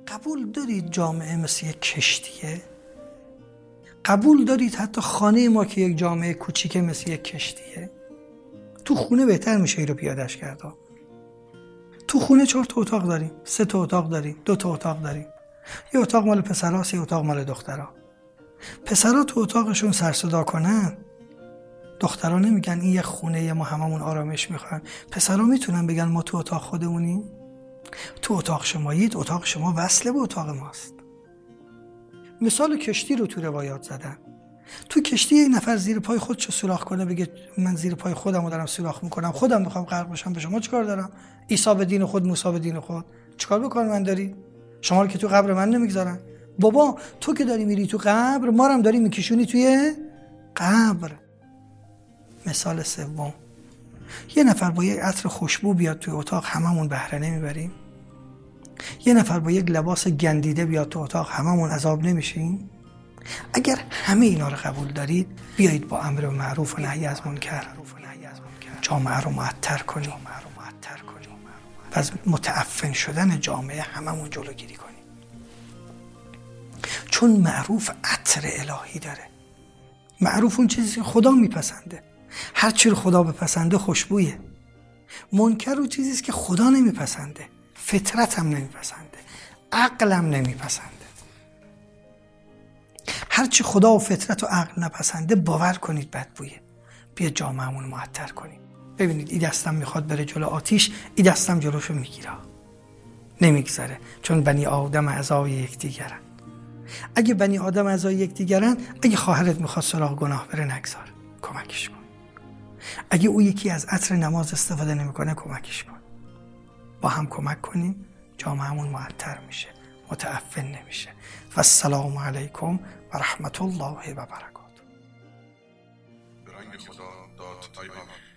قبول دارید جامعه مثل یک کشتیه؟ قبول دارید حتی خانه ما که یک جامعه کوچیکه مثل یک کشتیه؟ تو خونه بهتر میشه این رو پیاده‌اش کرد. تو خونه 4 تا اتاق داریم، 3 تا اتاق داریم، 2 تا اتاق داریم. یه اتاق مال پسراست، یه اتاق مال دخترا. پسرا تو اتاقشون سر صدا کنن، دخترا نمیگن این یک خونه ما هممون آرامش میخوایم. پسرا میتونن بگن ما تو اتاق خودمونیم؟ تو اتاق شمایید، اتاق شما وصله به اتاق ماست. مثال کشتی رو تو روایات زدن. تو کشتی یه نفر زیر پای خودشو سوراخ کنه بگه من زیر پای خودم رو دارم سوراخ میکنم، خودم میخوام غرق بشم، به شما چیکار دارم؟ عیسی به دین خود، موسی به دین خود، چیکار بکنم من داری؟ شما رو که تو قبر من نمیگذارن. بابا تو که داری میری تو قبر، ما رو هم داری میکشونی توی قبر. مثال سوم، یه نفر با یک عطر خوشبو بیاد توی اتاق، هممون بهره نمیبریم؟ یه نفر با یک لباس گندیده بیاد تو اتاق، هممون عذاب نمیشیم؟ اگر همه اینا رو قبول دارید، بیایید با امر معروف و نهی از منکر جامعه رو معطر کنیم و از متعفن شدن جامعه هممون جلوگیری کنیم. چون معروف عطر الهی داره. معروف اون چیزی که خدا میپسنده. هر چی رو خدا بپسنده خوشبویه. منکر اون چیزیست که خدا نمیپسنده، فطرت هم نمیپسنده، عقلم نمیپسنده. هر چی خدا و فطرت و عقل نپسنده باور کنید بدبویه. بیا جامعه‌مون معطر کنیم. ببینید این دستم میخواد بره جلو آتیش، این دستم جلوشو میگیره، نمیگذاره، چون بنی آدم اعضای یکدیگرن. اگه بنی آدم اعضای یکدیگرن، اگه خواهرت میخواد سراغ گناه بره، نگذار، کمکش کن. اگه او یکی از عطر نماز استفاده نمیکنه، کمکش کن. با هم کمک کنیم، جامعه‌مون معطر میشه، متعفن نمیشه. و السلام علیکم و رحمت الله و برکاته. به رنگ خدا داد پیمان.